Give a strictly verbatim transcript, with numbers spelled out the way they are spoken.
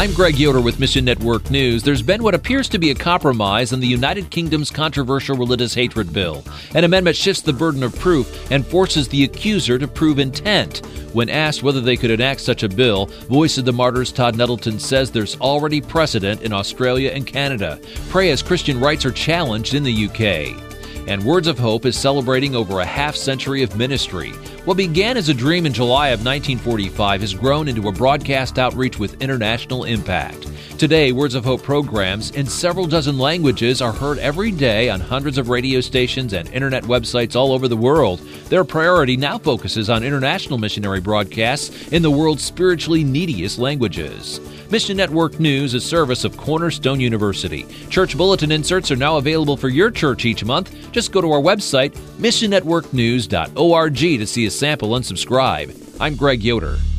I'm Greg Yoder with Mission Network News. There's been what appears to be a compromise on the United Kingdom's controversial religious hatred bill. An amendment shifts the burden of proof and forces the accuser to prove intent. When asked whether they could enact such a bill, Voice of the Martyrs Todd Nettleton says there's already precedent in Australia and Canada. Pray as Christian rights are challenged in the U K. And Words of Hope is celebrating over a half century of ministry. What began as a dream in July of nineteen forty-five has grown into a broadcast outreach with international impact. Today, Words of Hope programs in several dozen languages are heard every day on hundreds of radio stations and internet websites all over the world. Their priority now focuses on international missionary broadcasts in the world's spiritually neediest languages. Mission Network News is a service of Cornerstone University. Church bulletin inserts are now available for your church each month. Just go to our website, mission network news dot org, to see a sample and subscribe. I'm Greg Yoder.